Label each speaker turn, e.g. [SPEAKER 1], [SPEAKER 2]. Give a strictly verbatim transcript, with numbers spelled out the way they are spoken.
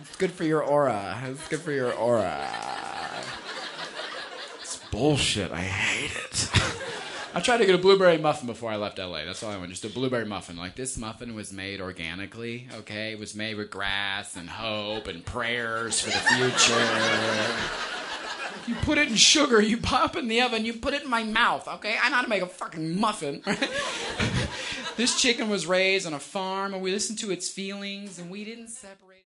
[SPEAKER 1] It's good for your aura. It's good for your aura. It's bullshit. I hate it. I tried to get a blueberry muffin before I left L A. That's all I wanted. Just a blueberry muffin. Like, this muffin was made organically, okay? It was made with grass and hope and prayers for the future. You put it in sugar, you pop it in the oven, you put it in my mouth, okay? I know how to make a fucking muffin, right? This chicken was raised on a farm, and we listened to its feelings, and we didn't separate.